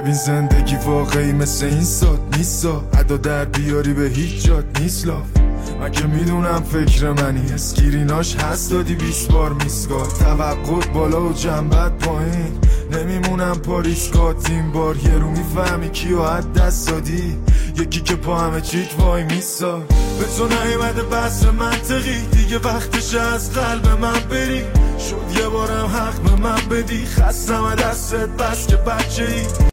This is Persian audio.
ببین زندگی واقعی مثل این سات نیستا، ادا در بیاری به هیچ جات نیست لاف. من که میدونم فکر منی، اسکریناش هست دادی 20 بار میسگار. توقعت بالا و جنبت پایین، نمیمونم پاریسکات. این بار یه رو میفهمی کیو حد دست دادی، یکی که پا همه چیت وای میسا. به تو نیومده بحث منطقی، دیگه وقتش از قلب من بری. شد یه بارم حق به من بدی، خستم دستت بس که بچه ای.